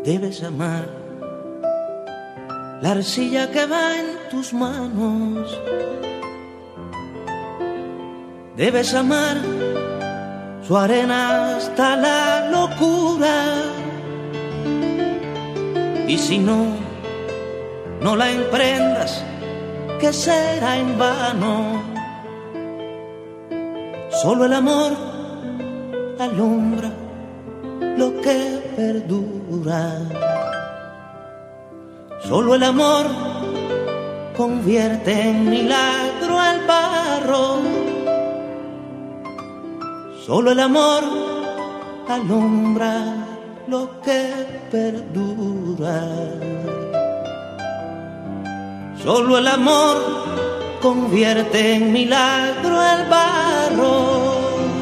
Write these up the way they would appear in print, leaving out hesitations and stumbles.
Debes amar la arcilla que va en tus manos. Debes amar su arena hasta la locura. Y si no la emprendas, que será en vano. Solo el amor alumbra lo que perdura. Solo el amor convierte en milagro el barro. Solo el amor alumbra lo que perdura. Solo el amor convierte en milagro el barro.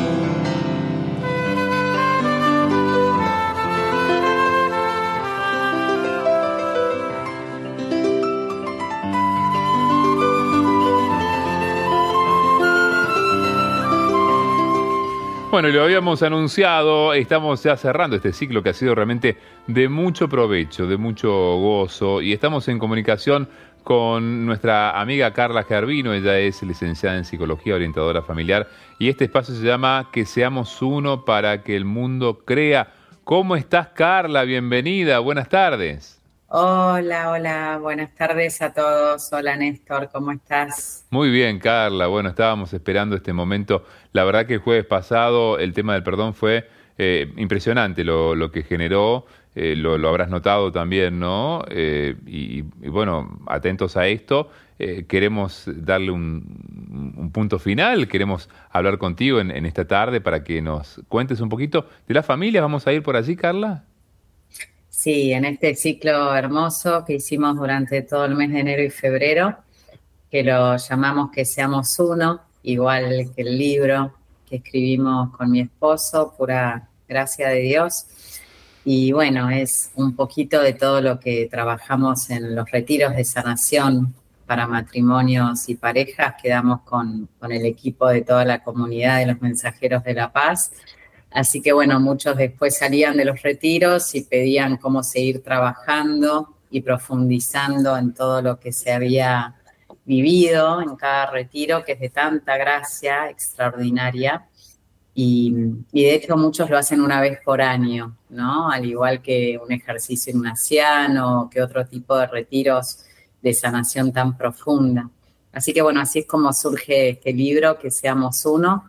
Bueno, y lo habíamos anunciado, estamos ya cerrando este ciclo que ha sido realmente de mucho provecho, de mucho gozo, y estamos en comunicación con nuestra amiga Carla Gervino. Ella es licenciada en Psicología, orientadora familiar, y este espacio se llama Que seamos uno para que el mundo crea. ¿Cómo estás, Carla? Bienvenida, buenas tardes. Hola, buenas tardes a todos. Hola, Néstor, ¿cómo estás? Muy bien, Carla. Bueno, estábamos esperando este momento. La verdad que el jueves pasado el tema del perdón fue impresionante lo que generó. Lo habrás notado también, ¿no? Y bueno, atentos a esto. Queremos darle un punto final. Queremos hablar contigo en esta tarde para que nos cuentes un poquito de la familia. ¿Vamos a ir por allí, Carla? Sí, en este ciclo hermoso que hicimos durante todo el mes de enero y febrero, que lo llamamos Que seamos uno, igual que el libro que escribimos con mi esposo, Pura Gracia de Dios. Y bueno, es un poquito de todo lo que trabajamos en los retiros de sanación para matrimonios y parejas que damos con el equipo de toda la comunidad de los Mensajeros de la Paz. Así que bueno, muchos después salían de los retiros y pedían cómo seguir trabajando y profundizando en todo lo que se había vivido en cada retiro, que es de tanta gracia extraordinaria. Y de hecho muchos lo hacen una vez por año, ¿no? Al igual que un ejercicio ignaciano o que otro tipo de retiros de sanación tan profunda. Así que bueno, así es como surge este libro, Que seamos uno.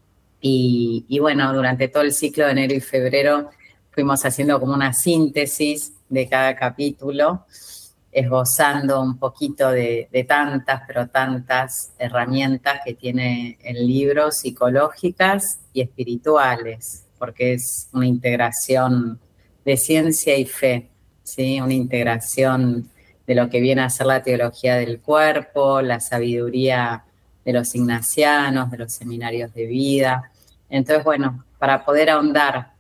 Y bueno, durante todo el ciclo de enero y febrero fuimos haciendo como una síntesis de cada capítulo, esbozando un poquito de tantas, pero tantas herramientas que tiene el libro, psicológicas y espirituales, porque es una integración de ciencia y fe, ¿sí? Una integración de lo que viene a ser la teología del cuerpo, la sabiduría de los ignacianos, de los seminarios de vida. Entonces, bueno, para poder ahondar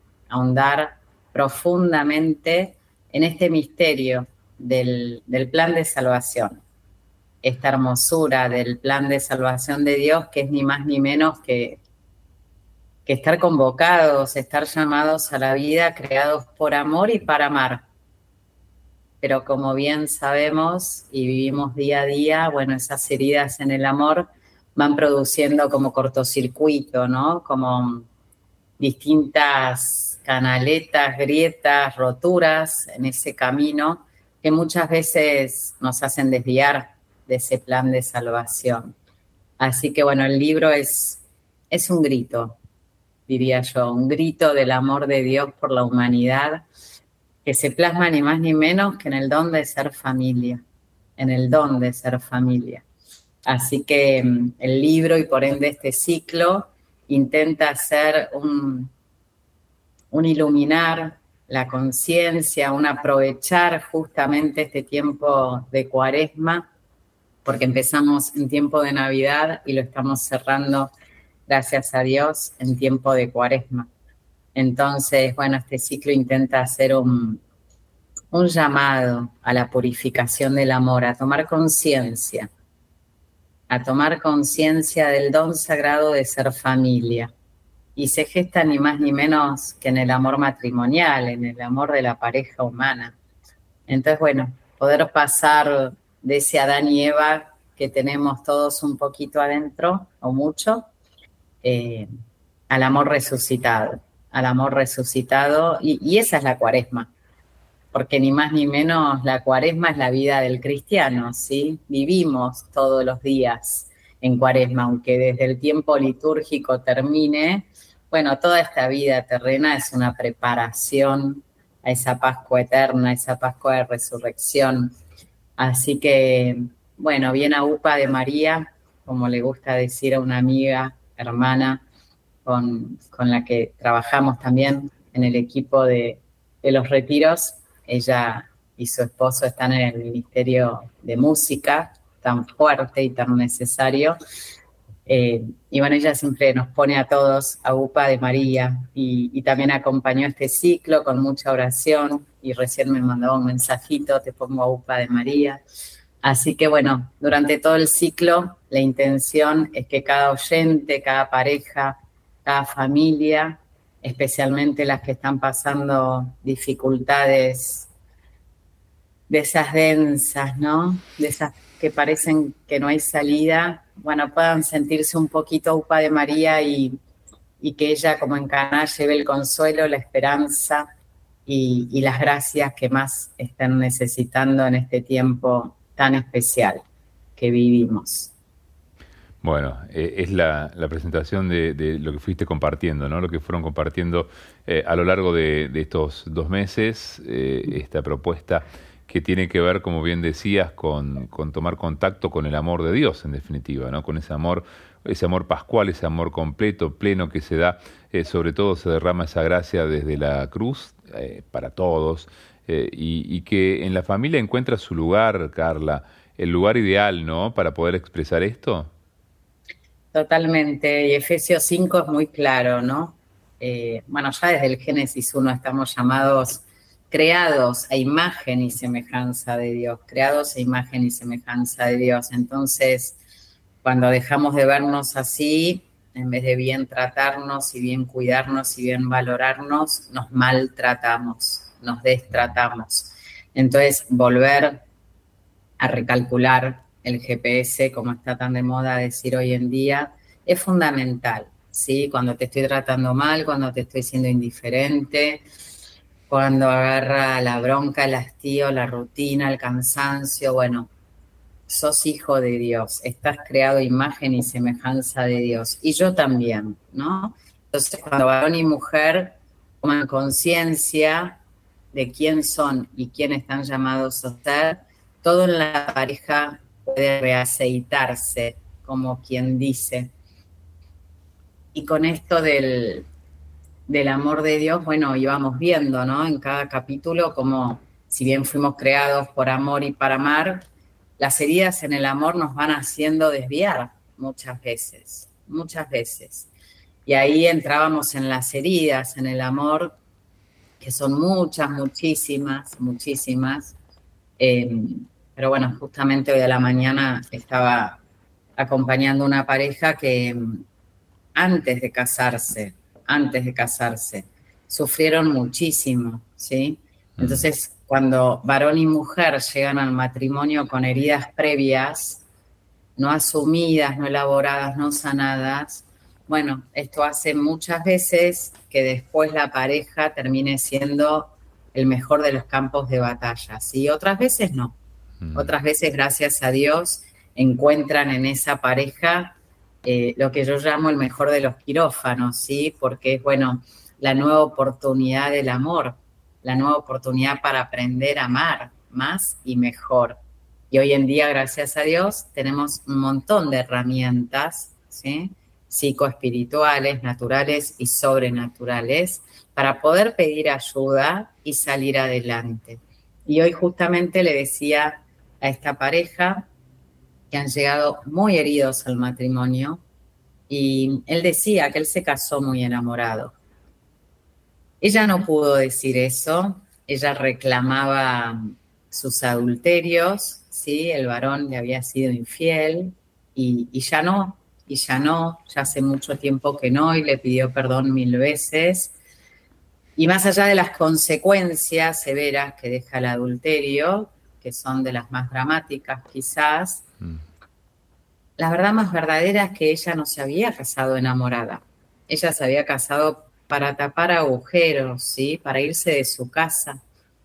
profundamente en este misterio del plan de salvación, esta hermosura del plan de salvación de Dios, que es ni más ni menos que estar convocados, estar llamados a la vida, creados por amor y para amar. Pero como bien sabemos y vivimos día a día, bueno, esas heridas en el amor van produciendo como cortocircuito, ¿no? Como distintas canaletas, grietas, roturas en ese camino que muchas veces nos hacen desviar de ese plan de salvación. Así que bueno, el libro es un grito, diría yo, un grito del amor de Dios por la humanidad, que se plasma ni más ni menos que en el don de ser familia, en el don de ser familia. Así que el libro y por ende este ciclo intenta hacer un iluminar la conciencia, un aprovechar justamente este tiempo de Cuaresma, porque empezamos en tiempo de Navidad y lo estamos cerrando, gracias a Dios, en tiempo de Cuaresma. Entonces, bueno, este ciclo intenta hacer un llamado a la purificación del amor, a tomar conciencia del don sagrado de ser familia y se gesta ni más ni menos que en el amor matrimonial, en el amor de la pareja humana. Entonces, bueno, poder pasar de ese Adán y Eva que tenemos todos un poquito adentro, o mucho, al amor resucitado, y esa es la Cuaresma, porque ni más ni menos la Cuaresma es la vida del cristiano, ¿sí? Vivimos todos los días en Cuaresma, aunque desde el tiempo litúrgico termine. Bueno, toda esta vida terrena es una preparación a esa Pascua eterna, a esa Pascua de resurrección. Así que, bueno, bien a UPA de María, como le gusta decir a una amiga, hermana, con la que trabajamos también en el equipo de los retiros. Ella y su esposo están en el Ministerio de Música, tan fuerte y tan necesario. Y bueno, ella siempre nos pone a todos a UPA de María y también acompañó este ciclo con mucha oración y recién me mandó un mensajito, te pongo a UPA de María. Así que bueno, durante todo el ciclo la intención es que cada oyente, cada pareja, cada familia, especialmente las que están pasando dificultades de esas densas, ¿no? De esas que parecen que no hay salida, bueno, puedan sentirse un poquito UPA de María y que ella, como en Caná, lleve el consuelo, la esperanza y las gracias que más están necesitando en este tiempo tan especial que vivimos. Bueno, es la presentación de lo que fuiste compartiendo, ¿no? Lo que fueron compartiendo a lo largo de estos 2 meses, esta propuesta que tiene que ver, como bien decías, con tomar contacto con el amor de Dios, en definitiva, ¿no? Con ese amor pascual, ese amor completo, pleno que se da, sobre todo se derrama esa gracia desde la cruz para todos, y que en la familia encuentra su lugar, Carla, el lugar ideal, ¿no? Para poder expresar esto. Totalmente, y Efesios 5 es muy claro, ¿no? Bueno, ya desde el Génesis 1 estamos llamados, creados a imagen y semejanza de Dios, creados a imagen y semejanza de Dios. Entonces, cuando dejamos de vernos así, en vez de bien tratarnos y bien cuidarnos y bien valorarnos, nos maltratamos, nos destratamos. Entonces, volver a recalcular el GPS, como está tan de moda decir hoy en día, es fundamental, ¿sí? Cuando te estoy tratando mal, cuando te estoy siendo indiferente, cuando agarra la bronca, el hastío, la rutina, el cansancio, bueno, sos hijo de Dios, estás creado a imagen y semejanza de Dios, y yo también, ¿no? Entonces, cuando varón y mujer toman conciencia de quién son y quién están llamados a ser, todo en la pareja puede reaceitarse, como quien dice. Y con esto del amor de Dios, bueno, íbamos viendo, ¿no? En cada capítulo, como si bien fuimos creados por amor y para amar, las heridas en el amor nos van haciendo desviar muchas veces. Y ahí entrábamos en las heridas, en el amor, que son muchas, muchísimas. Pero bueno, justamente hoy a la mañana estaba acompañando una pareja que antes de casarse, sufrieron muchísimo, ¿sí? Entonces, cuando varón y mujer llegan al matrimonio con heridas previas, no asumidas, no elaboradas, no sanadas, bueno, esto hace muchas veces que después la pareja termine siendo el mejor de los campos de batalla, ¿sí? Otras veces no. Otras veces, gracias a Dios, encuentran en esa pareja lo que yo llamo el mejor de los quirófanos, ¿sí? Porque es, bueno, la nueva oportunidad del amor, la nueva oportunidad para aprender a amar más y mejor. Y hoy en día, gracias a Dios, tenemos un montón de herramientas, ¿sí? Psicoespirituales, naturales y sobrenaturales, para poder pedir ayuda y salir adelante. Y hoy justamente le decía a esta pareja que han llegado muy heridos al matrimonio, y él decía que él se casó muy enamorado. Ella no pudo decir eso, ella reclamaba sus adulterios, ¿sí? El varón le había sido infiel y ya no, y ya no, ya hace mucho tiempo que no, y le pidió perdón 1000 veces. Y más allá de las consecuencias severas que deja el adulterio, que son de las más dramáticas quizás, la verdad más verdadera es que ella no se había casado enamorada. Ella se había casado para tapar agujeros, ¿sí? Para irse de su casa.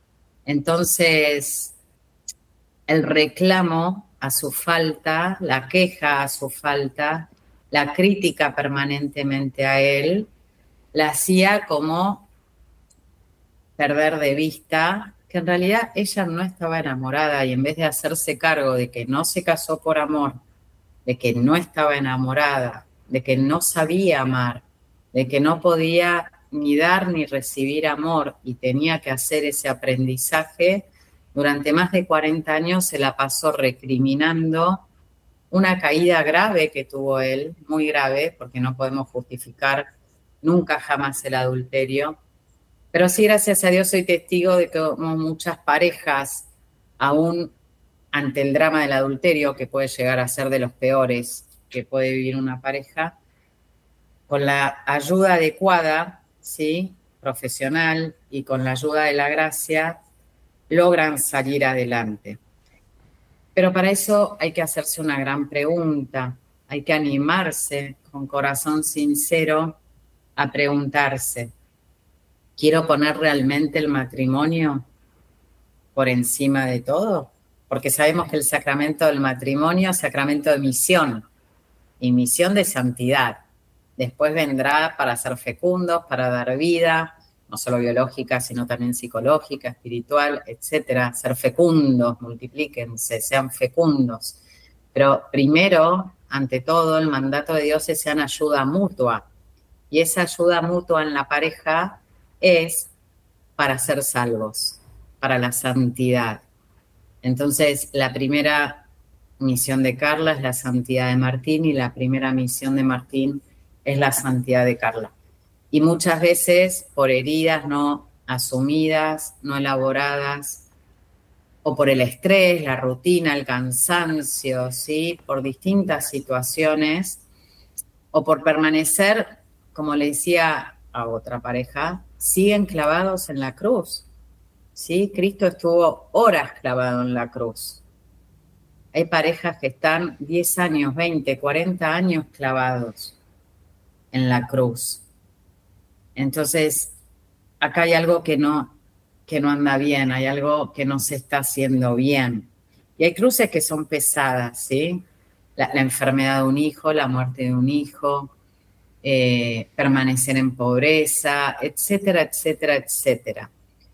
Entonces, el reclamo a su falta, la queja a su falta, la crítica permanentemente a él, la hacía como perder de vista que en realidad ella no estaba enamorada, y en vez de hacerse cargo de que no se casó por amor, de que no estaba enamorada, de que no sabía amar, de que no podía ni dar ni recibir amor y tenía que hacer ese aprendizaje, durante más de 40 años se la pasó recriminando una caída grave que tuvo él, muy grave, porque no podemos justificar nunca jamás el adulterio. Pero sí, gracias a Dios, soy testigo de que muchas parejas, aún ante el drama del adulterio, que puede llegar a ser de los peores que puede vivir una pareja, con la ayuda adecuada, ¿sí?, profesional, y con la ayuda de la gracia, logran salir adelante. Pero para eso hay que hacerse una gran pregunta, hay que animarse con corazón sincero a preguntarse: ¿quiero poner realmente el matrimonio por encima de todo? Porque sabemos que el sacramento del matrimonio es sacramento de misión, y misión de santidad. Después vendrá para ser fecundos, para dar vida, no solo biológica, sino también psicológica, espiritual, etcétera. Ser fecundos, multiplíquense, sean fecundos. Pero primero, ante todo, el mandato de Dios es sean ayuda mutua. Y esa ayuda mutua en la pareja es para ser salvos, para la santidad. Entonces, la primera misión de Carla es la santidad de Martín, y la primera misión de Martín es la santidad de Carla. Y muchas veces por heridas no asumidas, no elaboradas, o por el estrés, la rutina, el cansancio, ¿sí?, por distintas situaciones, o por permanecer, como le decía a otra pareja, siguen clavados en la cruz, ¿sí? Cristo estuvo horas clavado en la cruz. Hay parejas que están 10 años, 20, 40 años clavados en la cruz. Entonces, acá hay algo que no anda bien, hay algo que no se está haciendo bien. Y hay cruces que son pesadas, ¿sí? La enfermedad de un hijo, la muerte de un hijo, permanecer en pobreza, etcétera, etcétera, etcétera.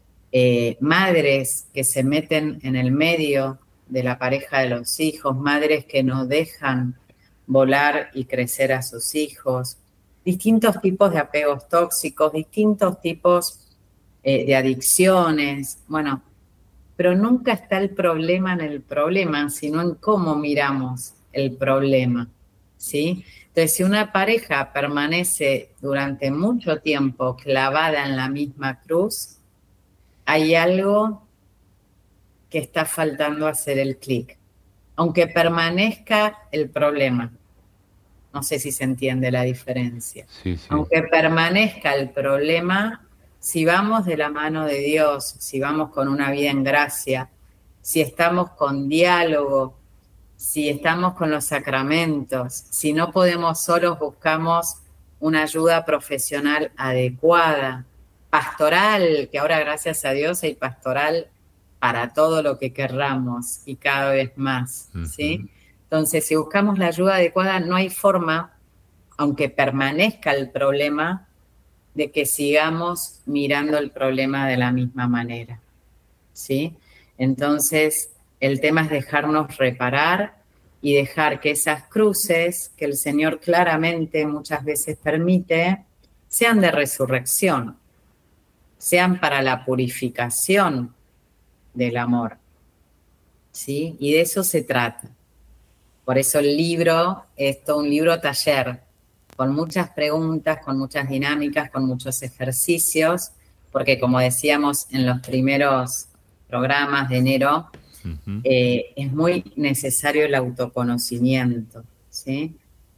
Madres que se meten en el medio de la pareja de los hijos, madres que no dejan volar y crecer a sus hijos, distintos tipos de apegos tóxicos, distintos tipos de adicciones, bueno, pero nunca está el problema en el problema, sino en cómo miramos el problema, ¿sí? Entonces, si una pareja permanece durante mucho tiempo clavada en la misma cruz, hay algo que está faltando hacer el clic, aunque permanezca el problema. No sé si se entiende la diferencia. Sí, sí. Aunque permanezca el problema, si vamos de la mano de Dios, si vamos con una vida en gracia, si estamos con diálogo, si estamos con los sacramentos, si no podemos solos, buscamos una ayuda profesional adecuada, pastoral, que ahora gracias a Dios hay pastoral para todo lo que querramos y cada vez más, ¿sí? Entonces, si buscamos la ayuda adecuada, no hay forma, aunque permanezca el problema, de que sigamos mirando el problema de la misma manera, ¿sí? Entonces, el tema es dejarnos reparar y dejar que esas cruces que el Señor claramente muchas veces permite, sean de resurrección, sean para la purificación del amor, ¿sí? Y de eso se trata. Por eso el libro es todo un libro taller, con muchas preguntas, con muchas dinámicas, con muchos ejercicios, porque como decíamos en los primeros programas de enero, es muy necesario el autoconocimiento, ¿sí?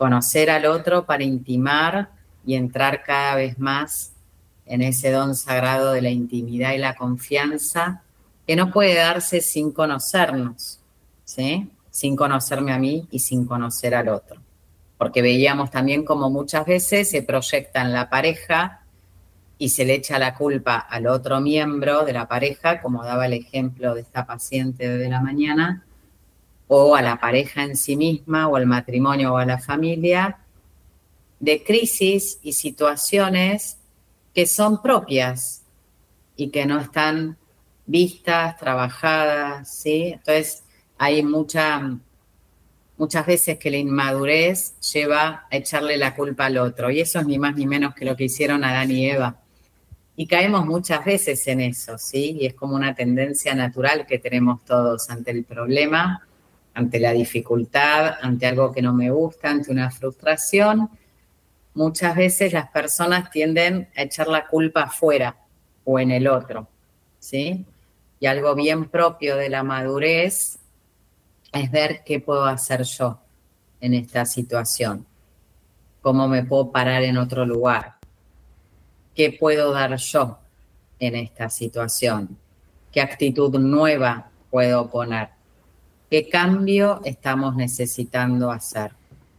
conocer al otro para intimar y entrar cada vez más en ese don sagrado de la intimidad y la confianza, que no puede darse sin conocernos, ¿sí? Sin conocerme a mí y sin conocer al otro. Porque veíamos también como muchas veces se proyecta en la pareja y se le echa la culpa al otro miembro de la pareja, como daba el ejemplo de esta paciente de la mañana, o a la pareja en sí misma, o al matrimonio o a la familia, de crisis y situaciones que son propias y que no están vistas, trabajadas, ¿sí? Entonces hay muchas veces que la inmadurez lleva a echarle la culpa al otro, y eso es ni más ni menos que lo que hicieron Adán y Eva. Y caemos muchas veces en eso, ¿sí? Y es como una tendencia natural que tenemos todos ante el problema, ante la dificultad, ante algo que no me gusta, ante una frustración. Muchas veces las personas tienden a echar la culpa afuera o en el otro, ¿sí? Y algo bien propio de la madurez es ver qué puedo hacer yo en esta situación, cómo me puedo parar en otro lugar, qué puedo dar yo en esta situación, qué actitud nueva puedo poner, qué cambio estamos necesitando hacer.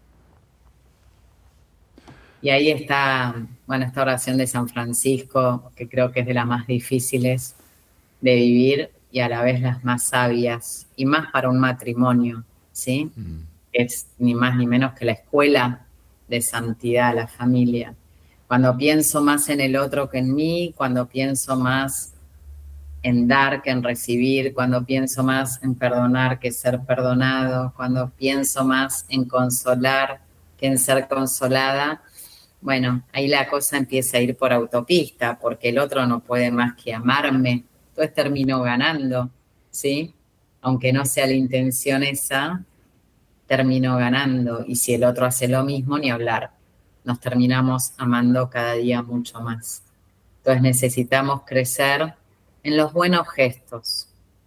Y ahí está, bueno, esta oración de San Francisco, que creo que es de las más difíciles de vivir y a la vez las más sabias, y más para un matrimonio, ¿sí? Es ni más ni menos que la escuela de santidad, la familia. Cuando pienso más en el otro que en mí, cuando pienso más en dar que en recibir, cuando pienso más en perdonar que ser perdonado, cuando pienso más en consolar que en ser consolada, bueno, ahí la cosa empieza a ir por autopista, porque el otro no puede más que amarme, entonces termino ganando, ¿sí? Aunque no sea la intención esa, termino ganando, y si el otro hace lo mismo, ni hablar, nos terminamos amando cada día mucho más. Entonces necesitamos crecer en los buenos gestos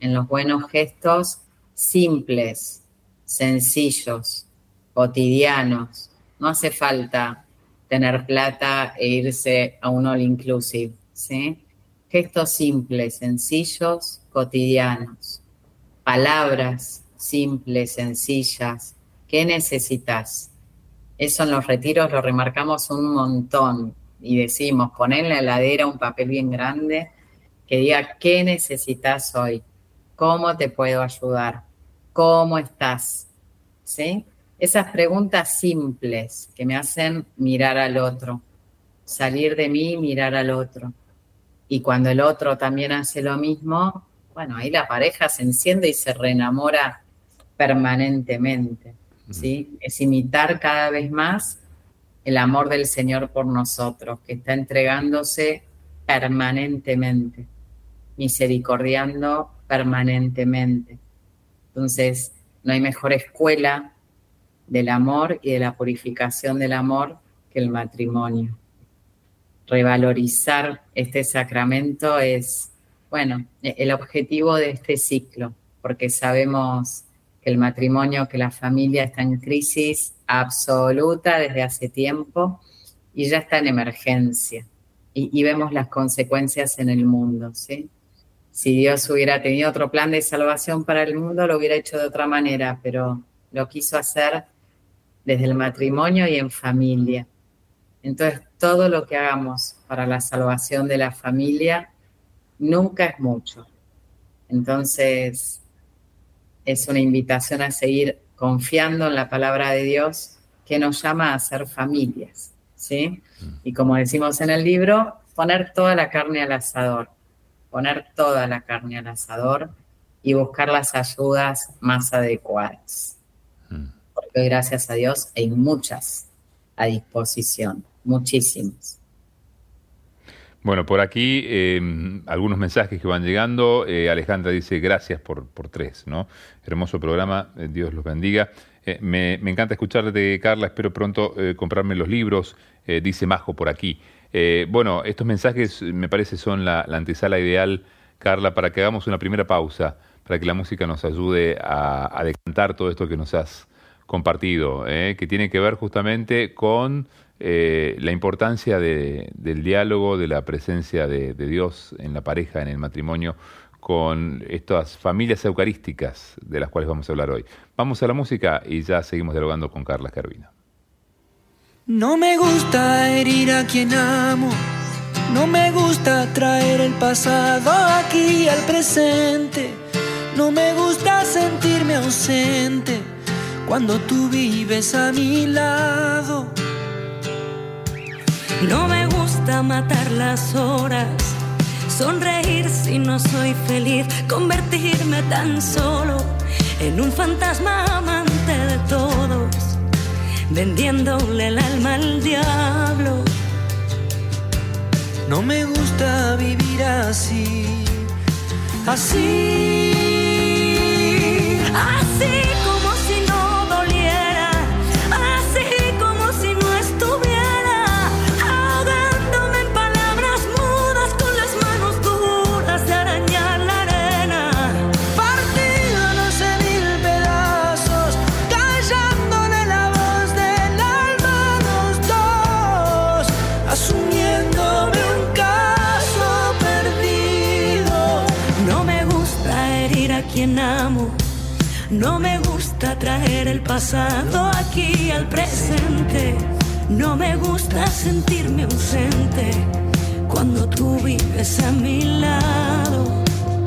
simples, sencillos, cotidianos. No hace falta tener plata e irse a un all inclusive, ¿sí? Gestos simples, sencillos, cotidianos. Palabras simples, sencillas. ¿Qué necesitas? Eso en los retiros lo remarcamos un montón y decimos, poné en la heladera un papel bien grande que diga ¿qué necesitas hoy? ¿Cómo te puedo ayudar? ¿Cómo estás? ¿Sí? Esas preguntas simples que me hacen mirar al otro, salir de mí y mirar al otro. Y cuando el otro también hace lo mismo, bueno, ahí la pareja se enciende y se reenamora permanentemente, ¿sí? Es imitar cada vez más el amor del Señor por nosotros, que está entregándose permanentemente, misericordiando permanentemente. Entonces, no hay mejor escuela del amor y de la purificación del amor que el matrimonio. Revalorizar este sacramento es, bueno, el objetivo de este ciclo, porque sabemos que el matrimonio, que la familia está en crisis absoluta desde hace tiempo y ya está en emergencia. Y vemos las consecuencias en el mundo, ¿sí? Si Dios hubiera tenido otro plan de salvación para el mundo, lo hubiera hecho de otra manera, pero lo quiso hacer desde el matrimonio y en familia. Entonces, todo lo que hagamos para la salvación de la familia nunca es mucho. Entonces, es una invitación a seguir confiando en la palabra de Dios que nos llama a ser familias, ¿sí? Y como decimos en el libro, poner toda la carne al asador, y buscar las ayudas más adecuadas. Porque hoy, gracias a Dios, hay muchas a disposición, muchísimas. Bueno, por aquí algunos mensajes que van llegando. Alejandra dice, gracias por 3, ¿no? Hermoso programa, Dios los bendiga. Me encanta escucharte, Carla, espero pronto comprarme los libros, dice Majo por aquí. Bueno, estos mensajes me parece son la antesala ideal, Carla, para que hagamos una primera pausa, para que la música nos ayude a decantar todo esto que nos has compartido, que tiene que ver justamente con la importancia del diálogo, de la presencia de Dios en la pareja, en el matrimonio, con estas familias eucarísticas de las cuales vamos a hablar hoy. Vamos a la música y ya seguimos dialogando con Carla Esquervino. No me gusta herir a quien amo, no me gusta traer el pasado aquí al presente, no me gusta sentirme ausente cuando tú vives a mi lado. No me gusta matar las horas, sonreír si no soy feliz, convertirme tan solo en un fantasma amante de todos, vendiéndole el alma al diablo. No me gusta vivir así, así como si no doliera, así como si no estuviera, ahogándome en palabras mudas con las manos duras de arañar la arena, partido en 11.000 pedazos, callándole la voz del alma a los dos, asumiéndome un caso perdido. No me gusta herir a quien amo, no me gusta traer el pasado aquí al presente, no me gusta sentirme ausente cuando tú vives a mi lado.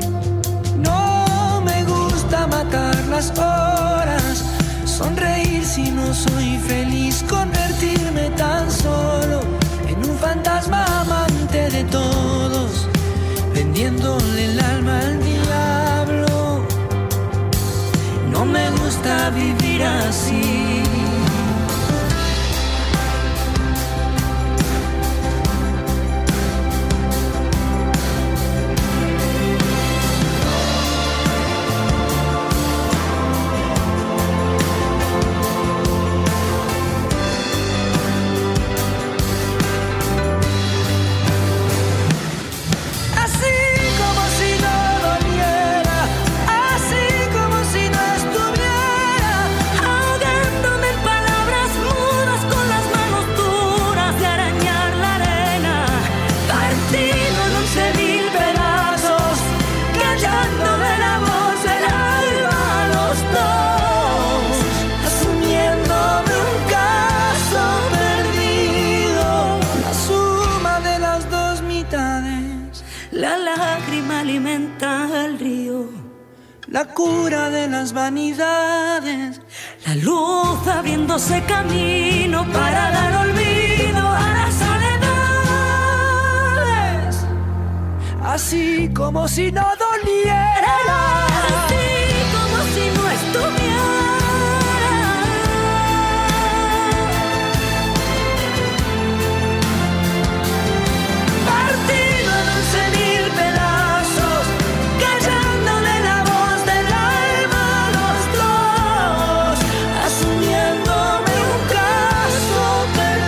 No me gusta matar las horas, sonreír si no soy feliz, convertirme tan solo en un fantasma amante de todos, vendiéndole el alma al diablo. No me gusta vivir así. La cura de las vanidades, la luz abriéndose camino para dar olvido a las soledades, así como si no doliera, así como si no estuviera, partido en 11.000 pedazos, callándole la voz del alma a los dos, asumiéndome un caso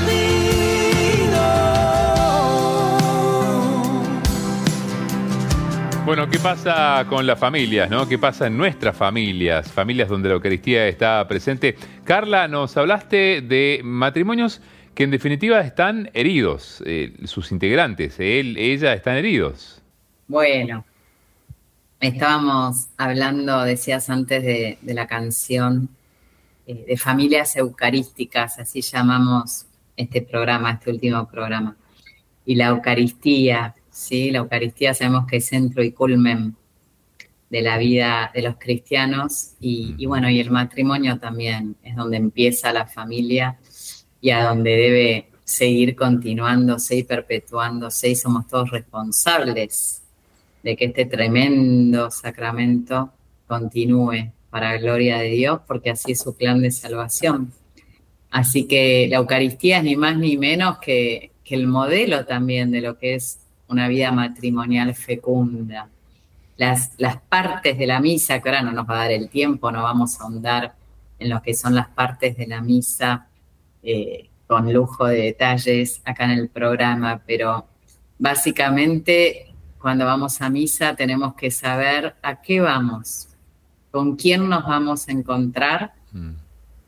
perdido. Bueno, ¿qué pasa con las familias, no? ¿Qué pasa en nuestras familias? Familias donde la Eucaristía está presente. Carla, nos hablaste de matrimonios que en definitiva están heridos, sus integrantes, ella están heridos. Bueno, estábamos hablando, decías antes, de la canción de familias eucarísticas, así llamamos este programa, este último programa. Y la Eucaristía, ¿sí? La Eucaristía sabemos que es centro y culmen de la vida de los cristianos y bueno, y el matrimonio también es donde empieza la familia y a donde debe seguir continuándose y perpetuándose, y somos todos responsables de que este tremendo sacramento continúe para gloria de Dios, porque así es su plan de salvación. Así que la Eucaristía es ni más ni menos que el modelo también de lo que es una vida matrimonial fecunda. Las partes de la misa, que ahora no nos va a dar el tiempo, no vamos a ahondar en lo que son las partes de la misa con lujo de detalles acá en el programa, pero básicamente cuando vamos a misa tenemos que saber a qué vamos, con quién nos vamos a encontrar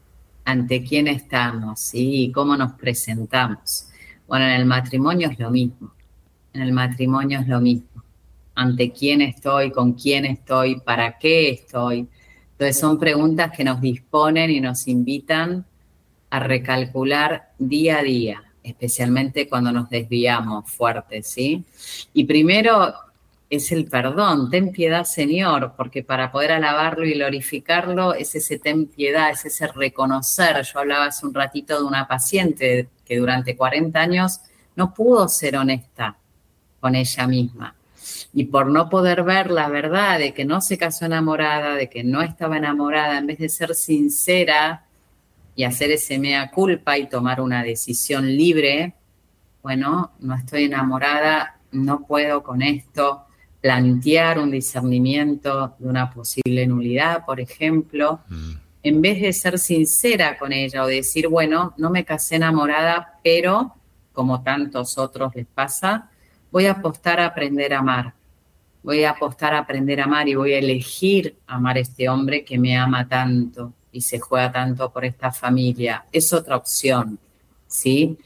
ante quién estamos, ¿sí? Y cómo nos presentamos. Bueno, en el matrimonio es lo mismo. En el matrimonio es lo mismo. Ante quién estoy, con quién estoy, para qué estoy. Entonces son preguntas que nos disponen y nos invitan a recalcular día a día, especialmente cuando nos desviamos fuerte, ¿sí? Y primero es el perdón. Ten piedad, Señor, porque para poder alabarlo y glorificarlo es ese ten piedad, es ese reconocer. Yo hablaba hace un ratito de una paciente que durante 40 años no pudo ser honesta con ella misma. Y por no poder ver la verdad de que no se casó enamorada, de que no estaba enamorada, en vez de ser sincera y hacer ese mea culpa y tomar una decisión libre, bueno, no estoy enamorada, no puedo con esto, plantear un discernimiento de una posible nulidad, por ejemplo, en vez de ser sincera con ella o decir, bueno, no me casé enamorada, pero como tantos otros les pasa, voy a apostar a aprender a amar. Voy a apostar a aprender a amar y voy a elegir amar a este hombre que me ama tanto y se juega tanto por esta familia. Es otra opción, ¿sí?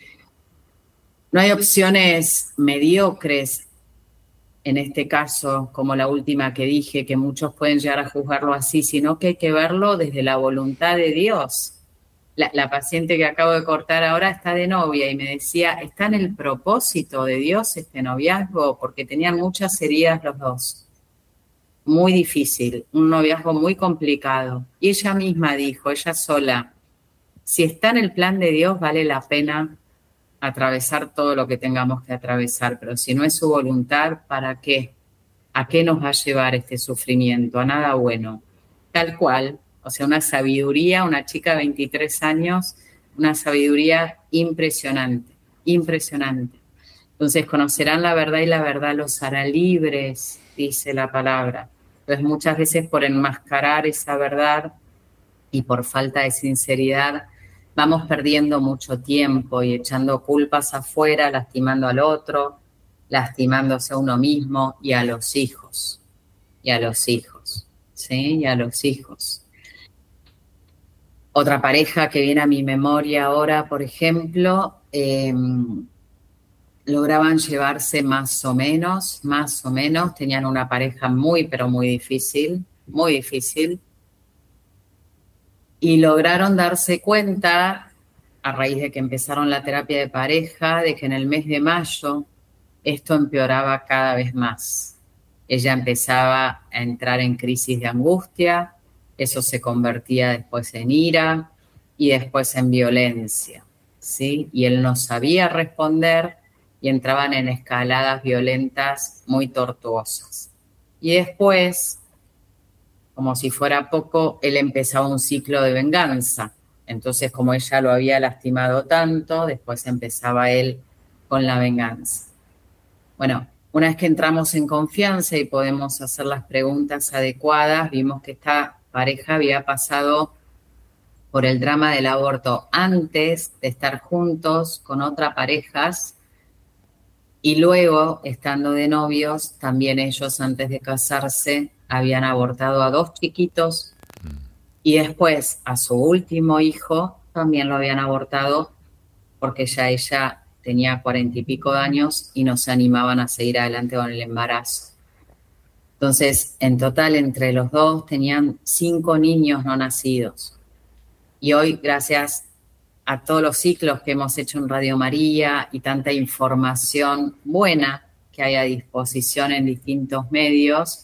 No hay opciones mediocres en este caso, como la última que dije, que muchos pueden llegar a juzgarlo así, sino que hay que verlo desde la voluntad de Dios. La paciente que acabo de cortar ahora está de novia y me decía, ¿está en el propósito de Dios este noviazgo? Porque tenían muchas heridas los dos. Muy difícil, un noviazgo muy complicado. Y ella misma dijo, ella sola, si está en el plan de Dios, vale la pena atravesar todo lo que tengamos que atravesar, pero si no es su voluntad, ¿para qué? ¿A qué nos va a llevar este sufrimiento? A nada bueno. Tal cual, o sea, una sabiduría, una chica de 23 años, una sabiduría impresionante, impresionante. Entonces conocerán la verdad y la verdad los hará libres, dice la palabra. Entonces muchas veces por enmascarar esa verdad y por falta de sinceridad, vamos perdiendo mucho tiempo y echando culpas afuera, lastimando al otro, lastimándose a uno mismo y a los hijos. Y a los hijos, ¿sí? Y a los hijos. Otra pareja que viene a mi memoria ahora, por ejemplo, lograban llevarse más o menos, tenían una pareja muy, pero muy difícil, y lograron darse cuenta, a raíz de que empezaron la terapia de pareja, de que en el mes de mayo esto empeoraba cada vez más. Ella empezaba a entrar en crisis de angustia, eso se convertía después en ira y después en violencia, ¿sí? Y él no sabía responder y entraban en escaladas violentas muy tortuosas. Y después, como si fuera poco, él empezaba un ciclo de venganza. Entonces, como ella lo había lastimado tanto, después empezaba él con la venganza. Bueno, una vez que entramos en confianza y podemos hacer las preguntas adecuadas, vimos que esta pareja había pasado por el drama del aborto antes de estar juntos con otras parejas y luego, estando de novios, también ellos antes de casarse habían abortado a 2 chiquitos y después a su último hijo también lo habían abortado porque ya ella tenía 40 y pico de años y no se animaban a seguir adelante con el embarazo. Entonces, en total, entre los dos tenían 5 niños no nacidos. Y hoy, gracias a todos los ciclos que hemos hecho en Radio María y tanta información buena que hay a disposición en distintos medios,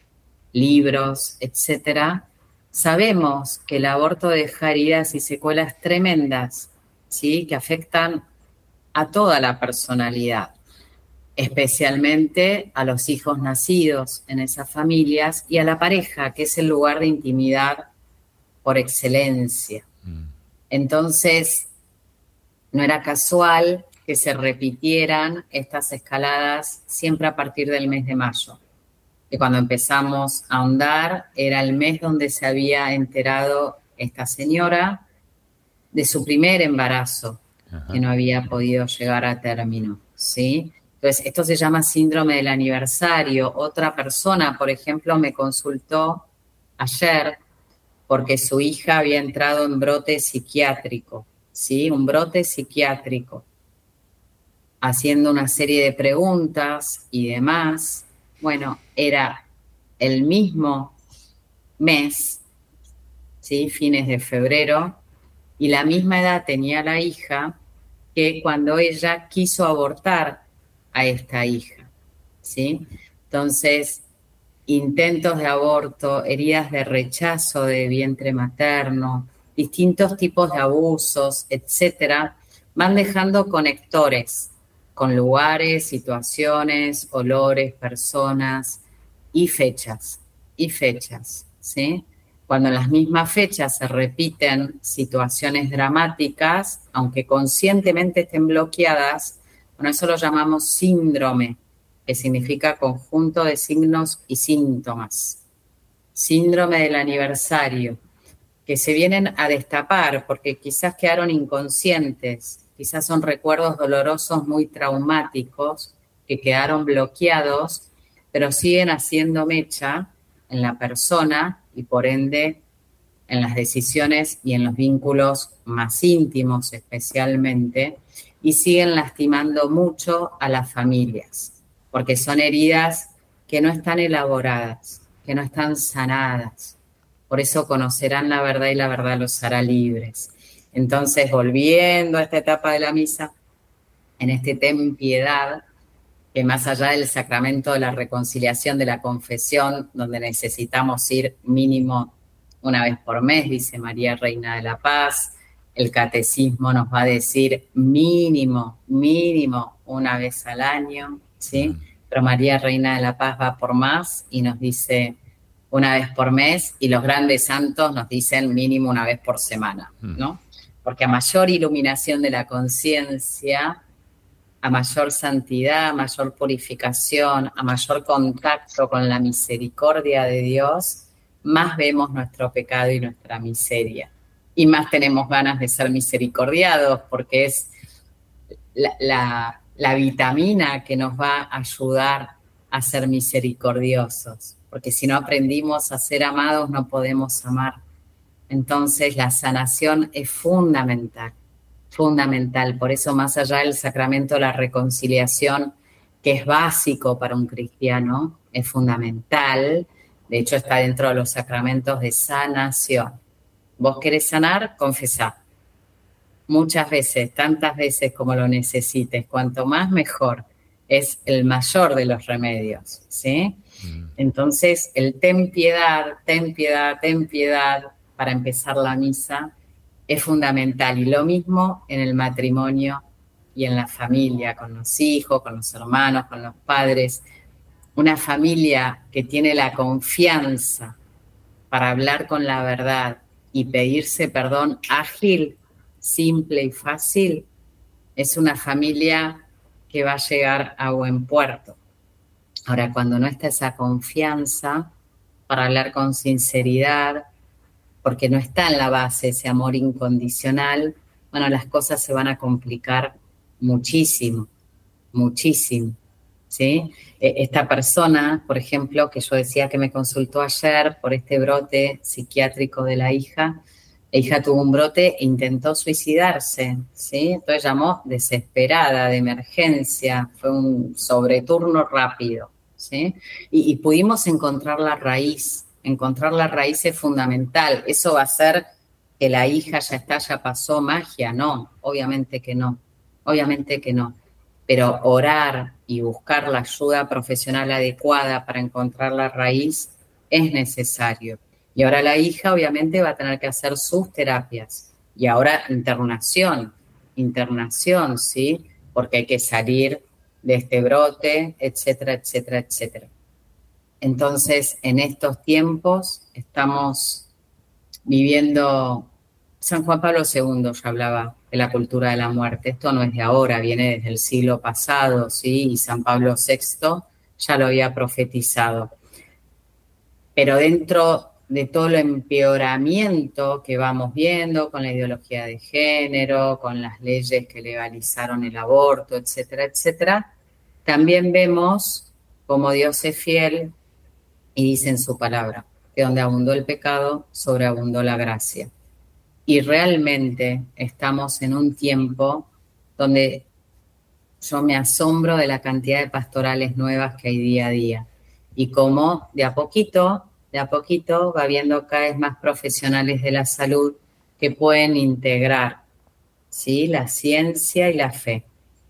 libros, etcétera, sabemos que el aborto deja heridas y secuelas tremendas, ¿sí? Que afectan a toda la personalidad, especialmente a los hijos nacidos en esas familias y a la pareja, que es el lugar de intimidad por excelencia. Entonces, no era casual que se repitieran estas escaladas siempre a partir del mes de mayo. Que cuando empezamos a ahondar, era el mes donde se había enterado esta señora de su primer embarazo, que no había podido llegar a término, ¿sí? Entonces, esto se llama síndrome del aniversario. Otra persona, por ejemplo, me consultó ayer porque su hija había entrado en brote psiquiátrico, ¿sí? Un brote psiquiátrico, haciendo una serie de preguntas y demás. Bueno, era el mismo mes, ¿sí? Fines de febrero, y la misma edad tenía la hija que cuando ella quiso abortar a esta hija, ¿sí? Entonces, intentos de aborto, heridas de rechazo de vientre materno, distintos tipos de abusos, etcétera, van dejando conectores con lugares, situaciones, olores, personas y fechas, ¿sí? Cuando en las mismas fechas se repiten situaciones dramáticas, aunque conscientemente estén bloqueadas, bueno, eso lo llamamos síndrome, que significa conjunto de signos y síntomas. Síndrome del aniversario, que se vienen a destapar porque quizás quedaron inconscientes, quizás son recuerdos dolorosos muy traumáticos que quedaron bloqueados, pero siguen haciendo mecha en la persona y por ende en las decisiones y en los vínculos más íntimos especialmente, y siguen lastimando mucho a las familias, porque son heridas que no están elaboradas, que no están sanadas. Por eso conocerán la verdad y la verdad los hará libres. Entonces, volviendo a esta etapa de la misa, en este ten piedad, que más allá del sacramento de la reconciliación, de la confesión, donde necesitamos ir mínimo una vez por mes, dice María Reina de la Paz, el catecismo nos va a decir mínimo una vez al año, ¿sí? Pero María Reina de la Paz va por más y nos dice una vez por mes, y los grandes santos nos dicen mínimo una vez por semana, ¿no? Porque a mayor iluminación de la conciencia, a mayor santidad, a mayor purificación, a mayor contacto con la misericordia de Dios, más vemos nuestro pecado y nuestra miseria. Y más tenemos ganas de ser misericordiados, porque es la vitamina que nos va a ayudar a ser misericordiosos. Porque si no aprendimos a ser amados, no podemos amar. Entonces, la sanación es fundamental. Por eso, más allá del sacramento de la reconciliación, que es básico para un cristiano, es fundamental. De hecho, está dentro de los sacramentos de sanación. Vos querés sanar, confesá. Muchas veces, tantas veces como lo necesites, cuanto más mejor. Es el mayor de los remedios, ¿sí? Entonces, el ten piedad para empezar la misa es fundamental. Y lo mismo en el matrimonio y en la familia, con los hijos, con los hermanos, con los padres. Una familia que tiene la confianza para hablar con la verdad y pedirse perdón ágil, simple y fácil, es una familia que va a llegar a buen puerto. Ahora, cuando no está esa confianza para hablar con sinceridad, porque no está en la base ese amor incondicional, bueno, las cosas se van a complicar muchísimo, ¿sí? Esta persona, por ejemplo, que yo decía que me consultó ayer por este brote psiquiátrico de la hija tuvo un brote e intentó suicidarse, ¿sí? Entonces llamó desesperada, de emergencia, fue un sobreturno rápido, ¿sí? Y pudimos encontrar la raíz. Encontrar la raíz es fundamental. ¿Eso va a hacer que la hija ya pasó magia? No, obviamente que no. Pero orar y buscar la ayuda profesional adecuada para encontrar la raíz es necesario. Y ahora la hija obviamente va a tener que hacer sus terapias. Y ahora internación, ¿sí? Porque hay que salir de este brote, etcétera. Entonces, en estos tiempos estamos viviendo. San Juan Pablo II ya hablaba de la cultura de la muerte. Esto no es de ahora, viene desde el siglo pasado, ¿sí? Y San Pablo VI ya lo había profetizado. Pero dentro de todo el empeoramiento que vamos viendo con la ideología de género, con las leyes que legalizaron el aborto, etcétera, también vemos cómo Dios es fiel y dice en su palabra: que donde abundó el pecado, sobreabundó la gracia. Y realmente estamos en un tiempo donde yo me asombro de la cantidad de pastorales nuevas que hay día a día. Y cómo de a poquito va habiendo cada vez más profesionales de la salud que pueden integrar, ¿sí?, la ciencia y la fe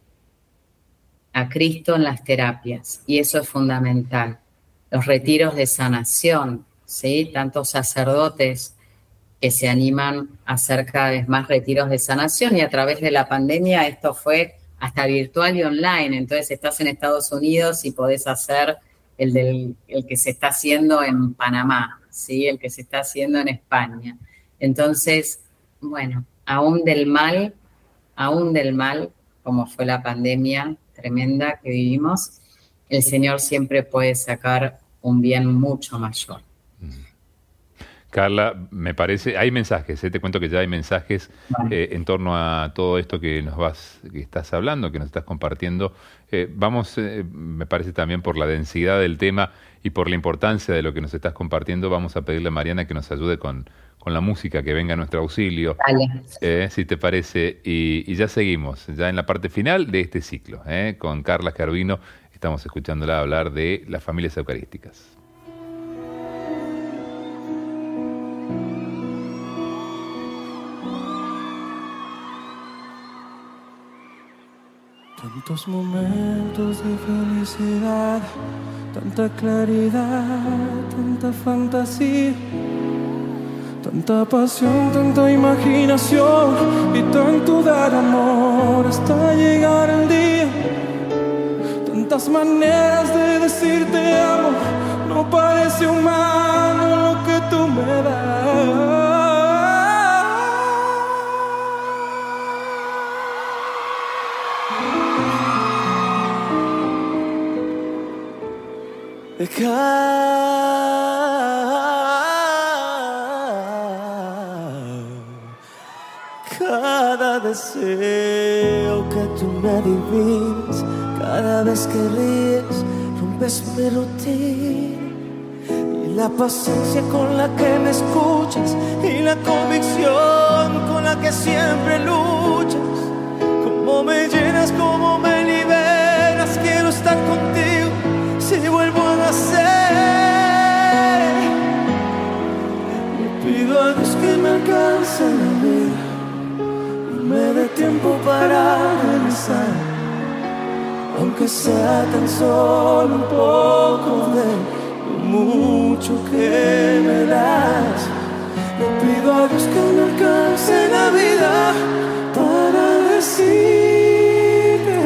a Cristo en las terapias. Y eso es fundamental. Los retiros de sanación, ¿sí? Tantos sacerdotes que se animan a hacer cada vez más retiros de sanación, y a través de la pandemia esto fue hasta virtual y online. Entonces estás en Estados Unidos y podés hacer el que se está haciendo en Panamá, ¿sí?, el que se está haciendo en España. Entonces, bueno, aún del mal, como fue la pandemia tremenda que vivimos, el Señor siempre puede sacar un bien mucho mayor. Carla, me parece, hay mensajes, te cuento que ya hay mensajes en torno a todo esto que que estás hablando, que nos estás compartiendo. Vamos, me parece también por la densidad del tema y por la importancia de lo que nos estás compartiendo, vamos a pedirle a Mariana que nos ayude con la música, que venga a nuestro auxilio, si te parece, y ya seguimos, ya en la parte final de este ciclo, con Carla Gervino, estamos escuchándola hablar de las familias eucarísticas. Tantos momentos de felicidad, tanta claridad, tanta fantasía, tanta pasión, tanta imaginación y tanto dar amor hasta llegar el día. Tantas maneras de decir te amo, no parece humano lo que tú me das. Cada deseo que tú me adivinas, cada vez que ríes, rompes mi rutina. Y la paciencia con la que me escuchas y la convicción con la que siempre luchas. Cómo me llenas, cómo me liberas, quiero estar contigo si vuelvo a nacer. Le pido a Dios que me alcance la vida y me dé tiempo para regresar, aunque sea tan solo un poco de lo mucho que me das. Le pido a Dios que me alcance la vida para decirte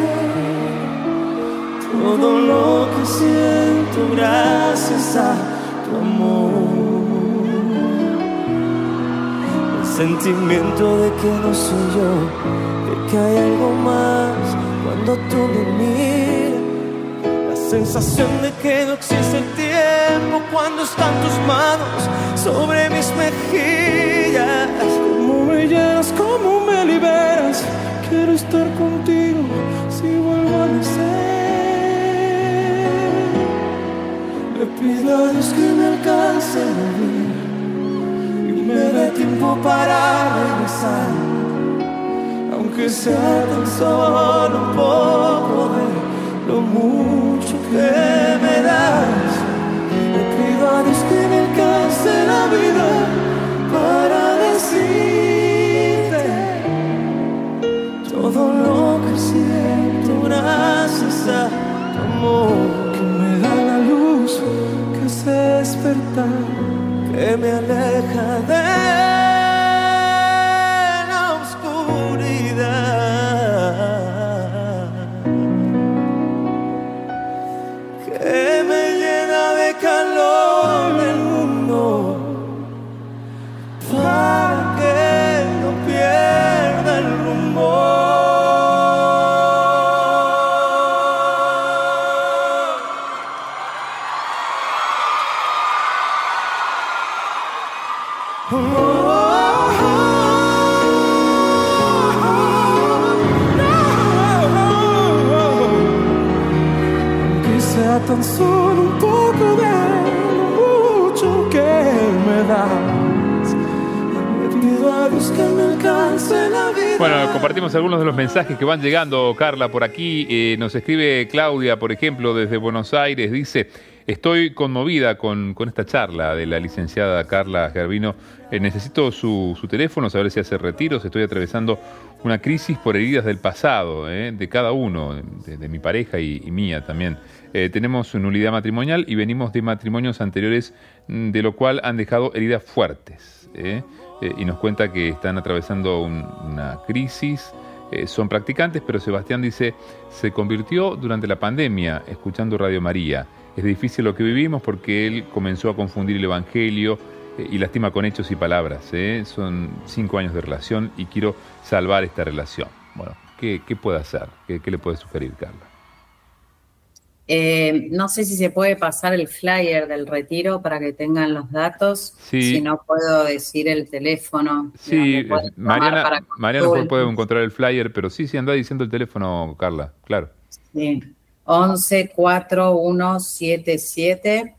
todo lo que siento gracias a tu amor. El sentimiento de que no soy yo, de que hay algo más cuando tú me miras. La sensación de que no existe el tiempo cuando están tus manos sobre mis mejillas. Cómo me llenas, cómo me liberas, quiero estar contigo si vuelvo a nacer. Le pido a Dios que me alcance la vida y me dé tiempo para regresar, aunque sea tan solo un poco de lo mucho que me das. Le pido a Dios que me alcance la vida para decirte todo lo que siento gracias a tu amor, que me da la luz, que es despertar, que me aleja de la oscuridad, que me llena de calor el mundo, para que no pierda el rumbo. Aunque sea tan solo un poco de lo mucho que das. Le pido a Dios que me alcance la vida. Bueno, compartimos algunos de los mensajes que van llegando, Carla, por aquí. Nos escribe Claudia, por ejemplo, desde Buenos Aires. Dice: estoy conmovida con esta charla de la licenciada Carla Gervino. Necesito su teléfono, saber si hace retiros. Estoy atravesando una crisis por heridas del pasado, de cada uno, de mi pareja y mía también. Tenemos nulidad matrimonial y venimos de matrimonios anteriores, de lo cual han dejado heridas fuertes. Y nos cuenta que están atravesando una crisis. Son practicantes, pero Sebastián dice: se convirtió durante la pandemia escuchando Radio María. Es difícil lo que vivimos porque él comenzó a confundir el Evangelio y lastima con hechos y palabras. Son 5 años de relación y quiero salvar esta relación. Bueno, ¿qué puede hacer? ¿Qué le puede sugerir, Carla? No sé si se puede pasar el flyer del retiro para que tengan los datos. Sí. Si no, puedo decir el teléfono. Sí, Mariana puede encontrar el flyer, pero sí, anda diciendo el teléfono, Carla, claro. Sí, 11-4177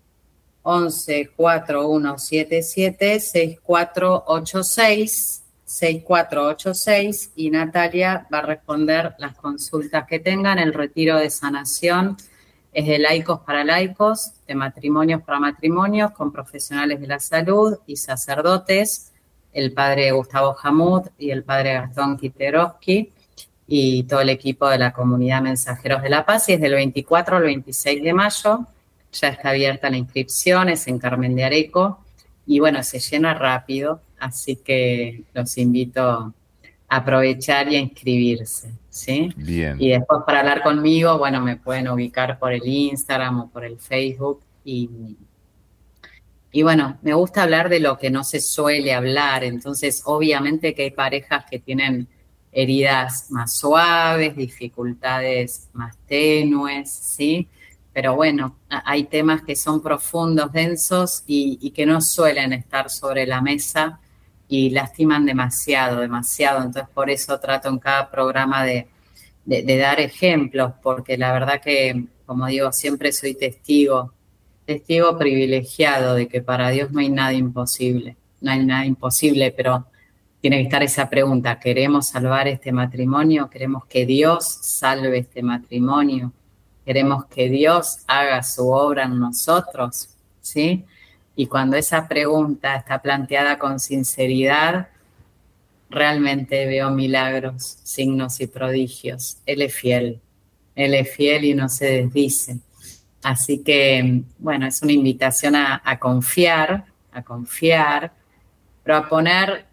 6486 y Natalia va a responder las consultas que tengan. El retiro de sanación es de laicos para laicos, de matrimonios para matrimonios, con profesionales de la salud y sacerdotes, el padre Gustavo Jamut y el padre Gastón Kiterowski y todo el equipo de la comunidad Mensajeros de la Paz, y es del 24 al 26 de mayo. Ya está abierta la inscripción, es en Carmen de Areco, y bueno, se llena rápido, así que los invito a aprovechar y a inscribirse, ¿sí? Bien. Y después, para hablar conmigo, bueno, me pueden ubicar por el Instagram o por el Facebook, y bueno, me gusta hablar de lo que no se suele hablar. Entonces, obviamente que hay parejas que tienen heridas más suaves, dificultades más tenues, ¿sí? Pero bueno, hay temas que son profundos, densos y que no suelen estar sobre la mesa y lastiman demasiado. Entonces, por eso trato en cada programa de dar ejemplos, porque la verdad que, como digo, siempre soy testigo privilegiado de que para Dios no hay nada imposible. No hay nada imposible, pero tiene que estar esa pregunta: ¿queremos salvar este matrimonio? ¿Queremos que Dios salve este matrimonio? ¿Queremos que Dios haga su obra en nosotros? ¿Sí? Y cuando esa pregunta está planteada con sinceridad, realmente veo milagros, signos y prodigios. Él es fiel y no se desdice. Así que, bueno, es una invitación a confiar, pero a poner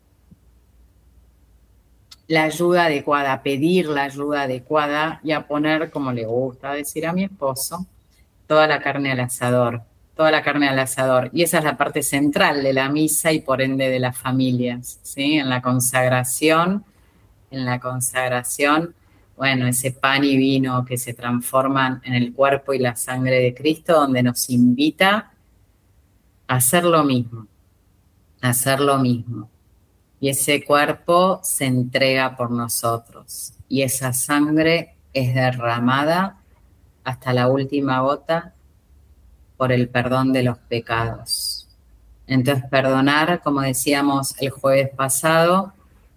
la ayuda adecuada, a pedir la ayuda adecuada y a poner, como le gusta decir a mi esposo, toda la carne al asador. Y esa es la parte central de la misa y por ende de las familias, ¿sí? En la consagración, bueno, ese pan y vino que se transforman en el cuerpo y la sangre de Cristo, donde nos invita a hacer lo mismo. Y ese cuerpo se entrega por nosotros. Y esa sangre es derramada hasta la última gota por el perdón de los pecados. Entonces, perdonar, como decíamos el jueves pasado,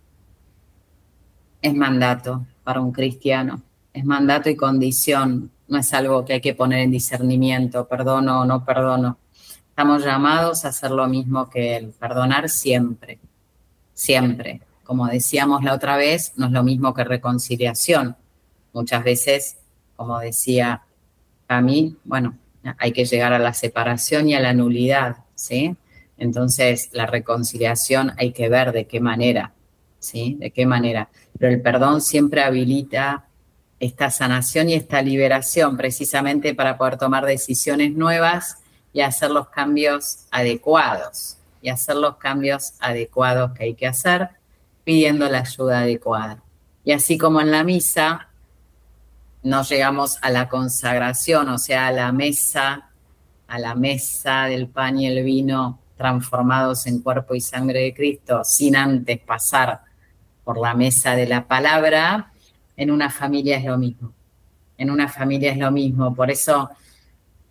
es mandato para un cristiano. Es mandato y condición. No es algo que hay que poner en discernimiento, perdono o no perdono. Estamos llamados a hacer lo mismo que Él, perdonar siempre. Siempre. Como decíamos la otra vez, no es lo mismo que reconciliación. Muchas veces, como decía a mí, bueno, hay que llegar a la separación y a la nulidad, ¿sí? Entonces, la reconciliación hay que ver de qué manera, ¿sí? De qué manera. Pero el perdón siempre habilita esta sanación y esta liberación, precisamente para poder tomar decisiones nuevas y hacer los cambios adecuados. Que hay que hacer, pidiendo la ayuda adecuada. Y así como en la misa no llegamos a la consagración, o sea, a la mesa del pan y el vino transformados en cuerpo y sangre de Cristo, sin antes pasar por la mesa de la palabra, en una familia es lo mismo. Por eso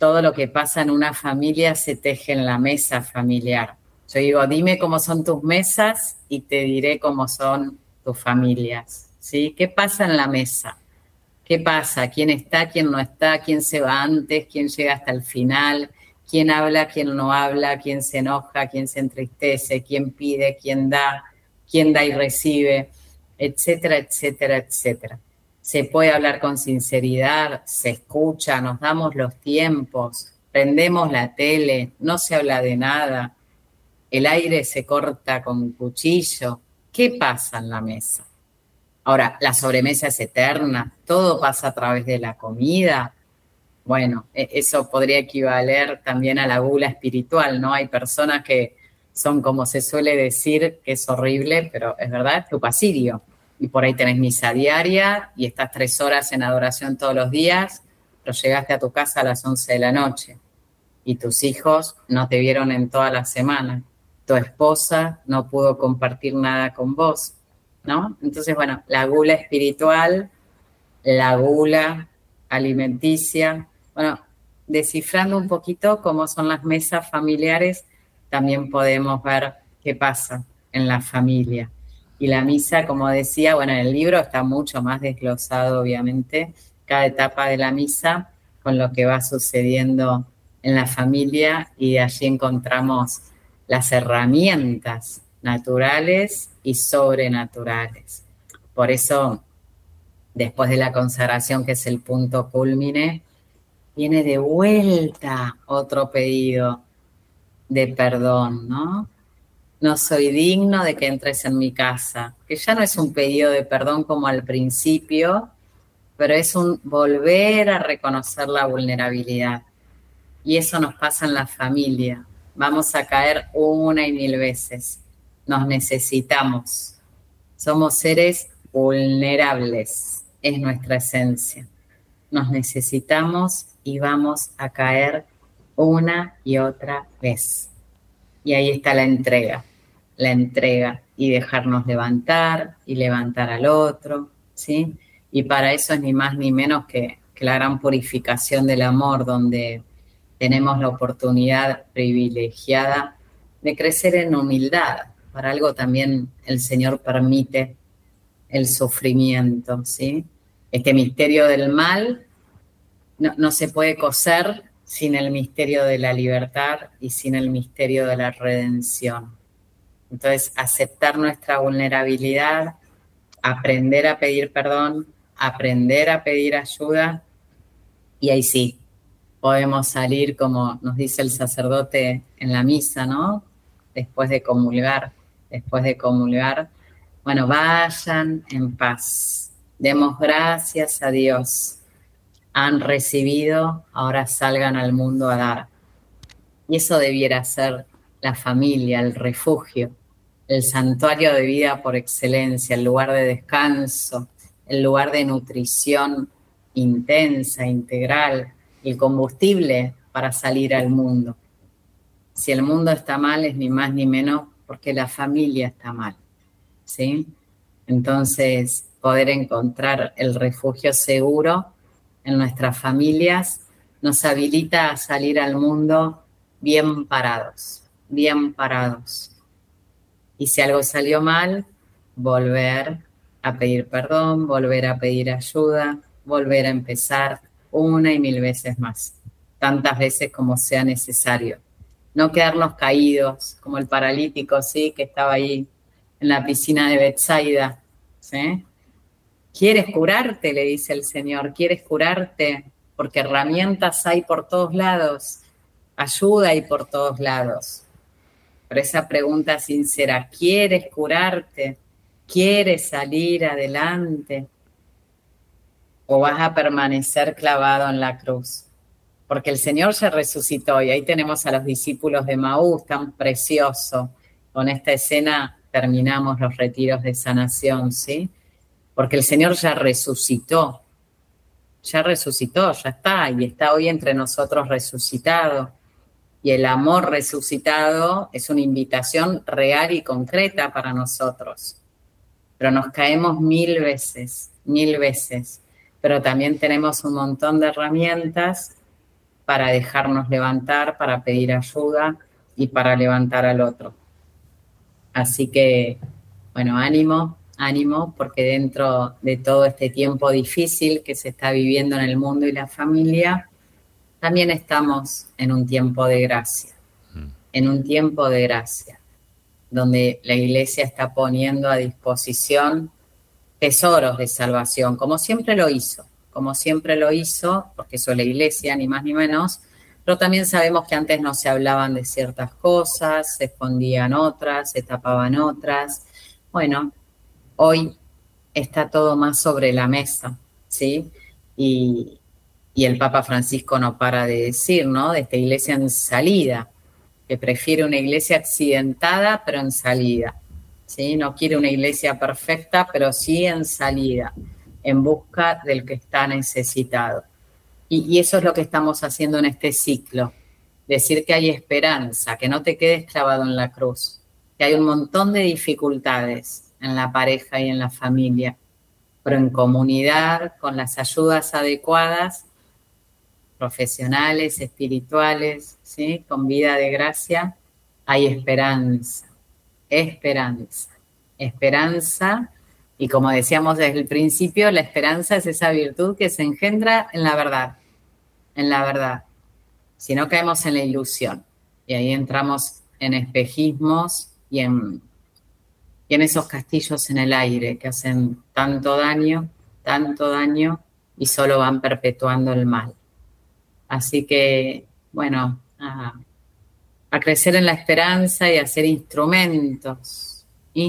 todo lo que pasa en una familia se teje en la mesa familiar. Yo digo, dime cómo son tus mesas y te diré cómo son tus familias, ¿sí? ¿Qué pasa en la mesa? ¿Qué pasa? ¿Quién está, quién no está? ¿Quién se va antes? ¿Quién llega hasta el final? ¿Quién habla, quién no habla? ¿Quién se enoja? ¿Quién se entristece? ¿Quién pide? ¿Quién da? ¿Quién da y recibe? Etcétera, etcétera, etcétera. Se puede hablar con sinceridad, se escucha, nos damos los tiempos, prendemos la tele, no se habla de nada, el aire se corta con un cuchillo. ¿Qué pasa en la mesa? Ahora, la sobremesa es eterna, todo pasa a través de la comida. Bueno, eso podría equivaler también a la gula espiritual, ¿no? Hay personas que son, como se suele decir, que es horrible, pero es verdad, es tupasirio. Y por ahí tenés misa diaria y estás 3 horas en adoración todos los días, pero llegaste a tu casa a las 11 de la noche y tus hijos no te vieron en toda la semana. Tu esposa no pudo compartir nada con vos, ¿no? Entonces, bueno, la gula espiritual, la gula alimenticia. Bueno, descifrando un poquito cómo son las mesas familiares, también podemos ver qué pasa en la familia. Y la misa, como decía, bueno, en el libro está mucho más desglosado, obviamente, cada etapa de la misa con lo que va sucediendo en la familia, y de allí encontramos las herramientas naturales y sobrenaturales. Por eso, después de la consagración, que es el punto cúlmine, viene de vuelta otro pedido de perdón, ¿no? No soy digno de que entres en mi casa, que ya no es un pedido de perdón como al principio, pero es un volver a reconocer la vulnerabilidad. Y eso nos pasa en la familia. Vamos a caer 1 y 1000 veces. Nos necesitamos. Somos seres vulnerables, es nuestra esencia. Nos necesitamos y vamos a caer 1 y otra vez. Y ahí está la entrega y dejarnos levantar y levantar al otro, ¿sí? Y para eso es ni más ni menos que la gran purificación del amor, donde tenemos la oportunidad privilegiada de crecer en humildad. Para algo también el Señor permite el sufrimiento, ¿sí? Este misterio del mal no se puede coser sin el misterio de la libertad y sin el misterio de la redención. Entonces, aceptar nuestra vulnerabilidad, aprender a pedir perdón, aprender a pedir ayuda, y ahí sí, podemos salir, como nos dice el sacerdote en la misa, ¿no? Después de comulgar, bueno, vayan en paz, demos gracias a Dios, han recibido, ahora salgan al mundo a dar. Y eso debiera ser la familia, el refugio, el santuario de vida por excelencia, el lugar de descanso, el lugar de nutrición intensa, integral, el combustible para salir al mundo. Si el mundo está mal, es ni más ni menos porque la familia está mal, ¿sí? Entonces, poder encontrar el refugio seguro en nuestras familias nos habilita a salir al mundo bien parados, bien parados. Y si algo salió mal, volver a pedir perdón, volver a pedir ayuda, volver a empezar 1 y 1000 veces más, tantas veces como sea necesario. No quedarnos caídos, como el paralítico, ¿sí? Que estaba ahí en la piscina de Betsaida, ¿sí? ¿Quieres curarte?, le dice el Señor, ¿quieres curarte? Porque herramientas hay por todos lados, ayuda hay por todos lados. Pero esa pregunta sincera, ¿quieres curarte? ¿Quieres salir adelante? ¿O vas a permanecer clavado en la cruz? Porque el Señor ya resucitó, y ahí tenemos a los discípulos de Maús, tan precioso. Con esta escena terminamos los retiros de sanación, ¿sí? Porque el Señor ya resucitó, ya está, y está hoy entre nosotros resucitado. Y el amor resucitado es una invitación real y concreta para nosotros. Pero nos caemos 1000 veces, pero también tenemos un montón de herramientas para dejarnos levantar, para pedir ayuda y para levantar al otro. Así que, bueno, ánimo, porque dentro de todo este tiempo difícil que se está viviendo en el mundo y la familia, también estamos en un tiempo de gracia, donde la Iglesia está poniendo a disposición tesoros de salvación, como siempre lo hizo, porque eso es la Iglesia, ni más ni menos, pero también sabemos que antes no se hablaban de ciertas cosas, se escondían otras, se tapaban otras. Bueno, hoy está todo más sobre la mesa, ¿sí? Y el Papa Francisco no para de decir, ¿no? De esta iglesia en salida, que prefiere una iglesia accidentada, pero en salida, ¿sí? No quiere una iglesia perfecta, pero sí en salida, en busca del que está necesitado. Y eso es lo que estamos haciendo en este ciclo, decir que hay esperanza, que no te quedes clavado en la cruz, que hay un montón de dificultades en la pareja y en la familia, pero en comunidad, con las ayudas adecuadas, profesionales, espirituales, ¿sí? Con vida de gracia, hay esperanza, y como decíamos desde el principio, la esperanza es esa virtud que se engendra en la verdad, si no caemos en la ilusión, y ahí entramos en espejismos y en esos castillos en el aire que hacen tanto daño, y solo van perpetuando el mal. Así que, bueno, a crecer en la esperanza y a ser instrumentos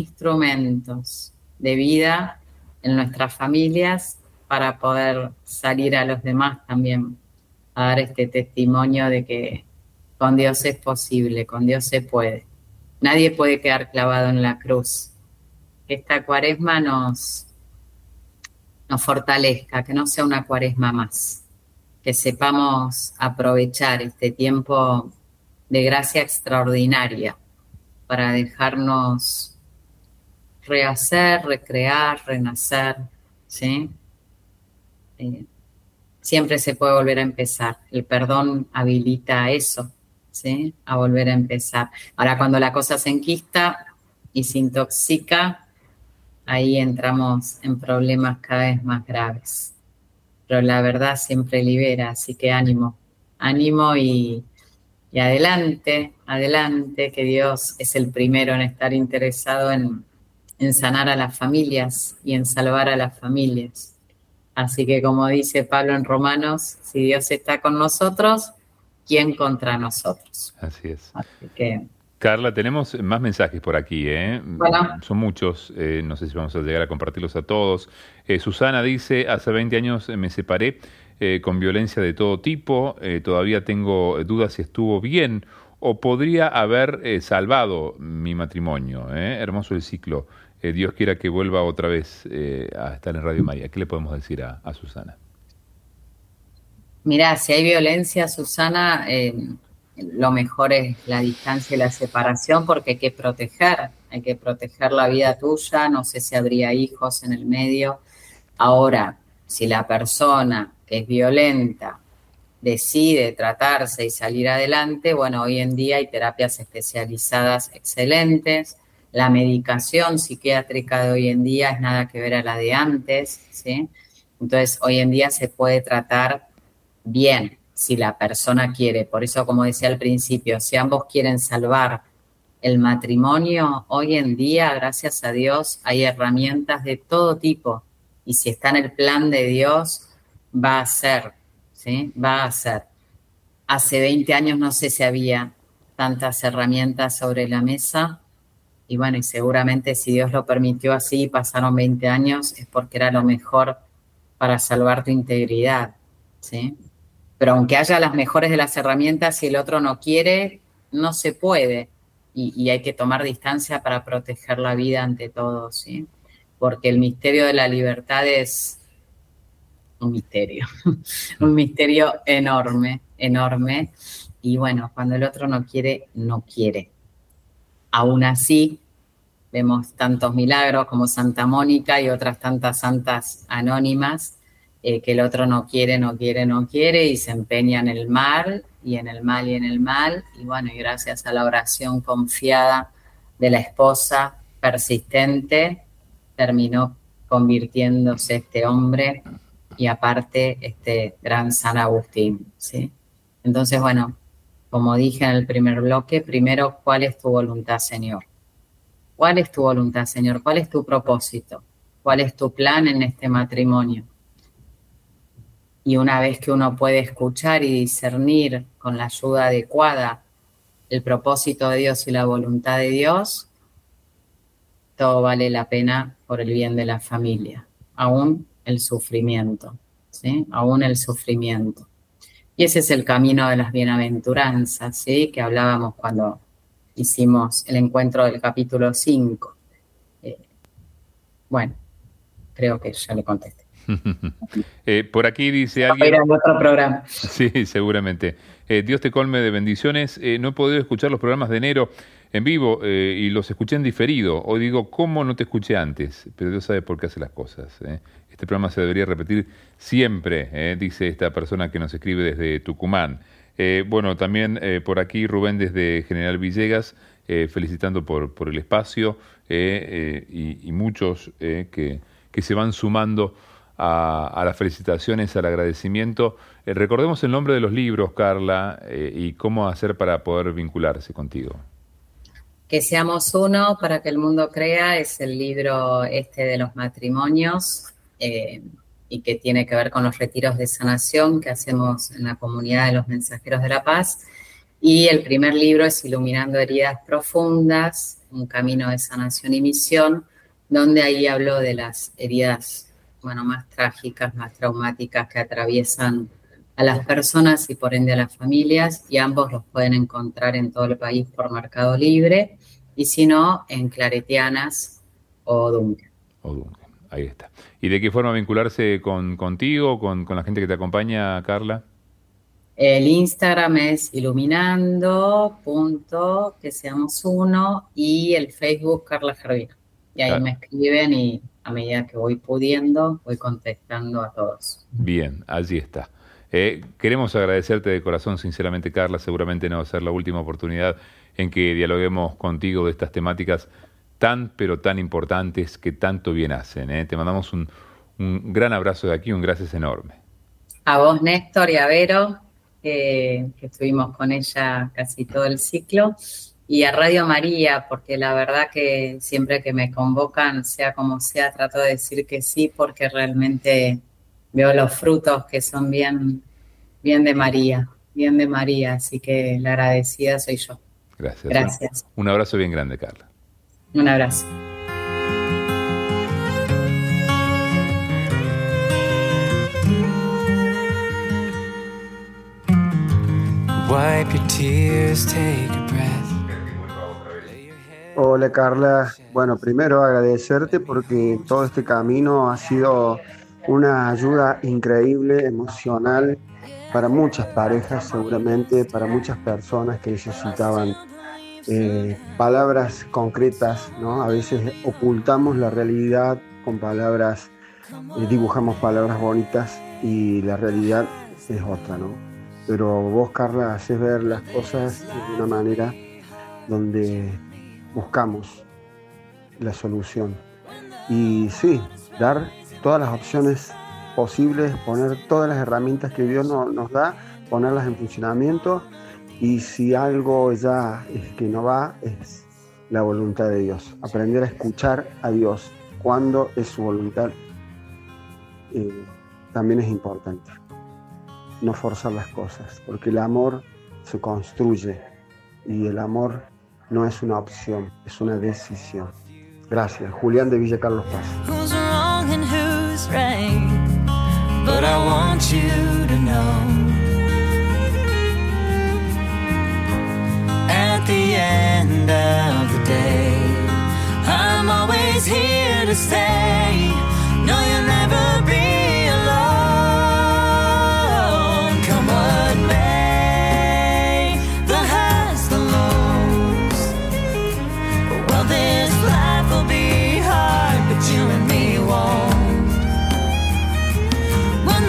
de vida en nuestras familias para poder salir a los demás también, a dar este testimonio de que con Dios es posible, con Dios se puede. Nadie puede quedar clavado en la cruz. Que esta cuaresma nos fortalezca, que no sea una cuaresma más. Que sepamos aprovechar este tiempo de gracia extraordinaria para dejarnos rehacer, recrear, renacer, ¿sí? Siempre se puede volver a empezar. El perdón habilita eso, ¿sí? A volver a empezar. Ahora, cuando la cosa se enquista y se intoxica, ahí entramos en problemas cada vez más graves. Pero la verdad siempre libera, así que ánimo y adelante, que Dios es el primero en estar interesado en sanar a las familias y en salvar a las familias. Así que como dice Pablo en Romanos, si Dios está con nosotros, ¿quién contra nosotros? Así es. Así que... Carla, tenemos más mensajes por aquí, ¿eh? Bueno. Son muchos, no sé si vamos a llegar a compartirlos a todos. Susana dice, hace 20 años me separé con violencia de todo tipo, todavía tengo dudas si estuvo bien o podría haber salvado mi matrimonio. Hermoso el ciclo. Dios quiera que vuelva otra vez a estar en Radio María. ¿Qué le podemos decir a Susana? Mirá, si hay violencia, Susana, lo mejor es la distancia y la separación porque hay que proteger la vida tuya, no sé si habría hijos en el medio. Ahora, si la persona que es violenta decide tratarse y salir adelante, bueno, hoy en día hay terapias especializadas excelentes. La medicación psiquiátrica de hoy en día es nada que ver a la de antes, ¿sí? Entonces, hoy en día se puede tratar bien si la persona quiere. Por eso, como decía al principio, si ambos quieren salvar el matrimonio, hoy en día, gracias a Dios, hay herramientas de todo tipo. Y si está en el plan de Dios, va a ser, ¿sí? Va a ser. Hace 20 años no sé si había tantas herramientas sobre la mesa. Y bueno, y seguramente si Dios lo permitió así, pasaron 20 años, es porque era lo mejor para salvar tu integridad, ¿sí? Pero aunque haya las mejores de las herramientas, si el otro no quiere, no se puede. Y hay que tomar distancia para proteger la vida ante todo, ¿sí? Porque el misterio de la libertad es un misterio enorme. Y bueno, cuando el otro no quiere, no quiere. Aún así, vemos tantos milagros como Santa Mónica y otras tantas santas anónimas que el otro no quiere y se empeña en el mal y en el mal y en el mal. Y bueno, y gracias a la oración confiada de la esposa persistente, terminó convirtiéndose este hombre y aparte este gran San Agustín, ¿sí? Entonces, bueno, como dije en el primer bloque, primero, ¿cuál es tu voluntad, Señor? ¿Cuál es tu voluntad, Señor? ¿Cuál es tu propósito? ¿Cuál es tu plan en este matrimonio? Y una vez que uno puede escuchar y discernir con la ayuda adecuada el propósito de Dios y la voluntad de Dios, todo vale la pena por el bien de la familia, aún el sufrimiento, ¿sí? Aún el sufrimiento. Y ese es el camino de las bienaventuranzas, ¿sí? Que hablábamos cuando hicimos el encuentro del capítulo 5. Bueno, creo que ya le contesté. Por aquí dice alguien... Para ir a otro programa. Sí, seguramente. Dios te colme de bendiciones. No he podido escuchar los programas de enero en vivo y los escuché en diferido. Hoy digo, ¿cómo no te escuché antes? Pero Dios sabe por qué hace las cosas. Este programa se debería repetir siempre, dice esta persona que nos escribe desde Tucumán. Bueno, también por aquí Rubén desde General Villegas, felicitando por el espacio y muchos que se van sumando a las felicitaciones, al agradecimiento. Recordemos el nombre de los libros, Carla, y cómo hacer para poder vincularse contigo. Que seamos uno para que el mundo crea es el libro de los matrimonios y que tiene que ver con los retiros de sanación que hacemos en la comunidad de los Mensajeros de la Paz. Y el primer libro es Iluminando Heridas Profundas, un camino de sanación y misión, donde ahí hablo de las heridas más trágicas, más traumáticas que atraviesan a las personas y por ende a las familias, y ambos los pueden encontrar en todo el país por Mercado Libre, y si no, en Claretianas o Duncan. Ahí está. ¿Y de qué forma vincularse contigo, con la gente que te acompaña, Carla? El Instagram es iluminando.queseamosuno y el Facebook Carla Gervino. Y ahí me escriben y a medida que voy pudiendo, voy contestando a todos. Bien, allí está. Queremos agradecerte de corazón, sinceramente, Carla. Seguramente no va a ser la última oportunidad en que dialoguemos contigo de estas temáticas tan, pero tan importantes que tanto bien hacen. Te mandamos un gran abrazo de aquí, un gracias enorme. A vos, Néstor, y a Vero, que estuvimos con ella casi todo el ciclo, y a Radio María, porque la verdad que siempre que me convocan, sea como sea, trato de decir que sí, porque realmente veo los frutos que son bien de María, así que la agradecida soy yo. Gracias. Un abrazo bien grande, Carla. Un abrazo. Wipe your tears, take a breath. Hola, Carla. Bueno, primero agradecerte porque todo este camino ha sido una ayuda increíble, emocional, para muchas parejas, seguramente, para muchas personas que necesitaban palabras concretas, ¿no? A veces ocultamos la realidad con palabras, dibujamos palabras bonitas y la realidad es otra, ¿no? Pero vos, Carla, haces ver las cosas de una manera donde buscamos la solución. Y sí, dar todas las opciones posibles, poner todas las herramientas que Dios nos da, ponerlas en funcionamiento, y si algo ya es que no va, es la voluntad de Dios. Aprender a escuchar a Dios cuando es su voluntad también es importante. No forzar las cosas, porque el amor se construye y el amor no es una opción, es una decisión. Gracias. Julián de Villa Carlos Paz. Who's wrong and who's right? But I want you to know, at the end of the day, I'm always here to stay. No, you'll never be alone. Come what may, the highs, the lows. Well, this life will be hard, but you and me won't. We'll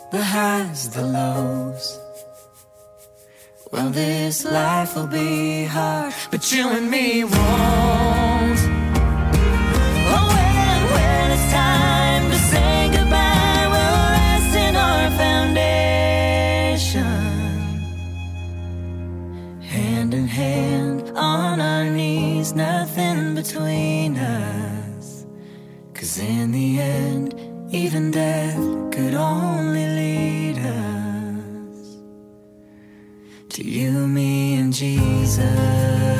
the highs, the lows. Well, this life will be hard, but you and me won't. Oh, when it's time to say goodbye, we'll rest in our foundation, hand in hand on our knees, nothing between us. 'Cause in the end, even death could only lead us to you, me, and Jesus.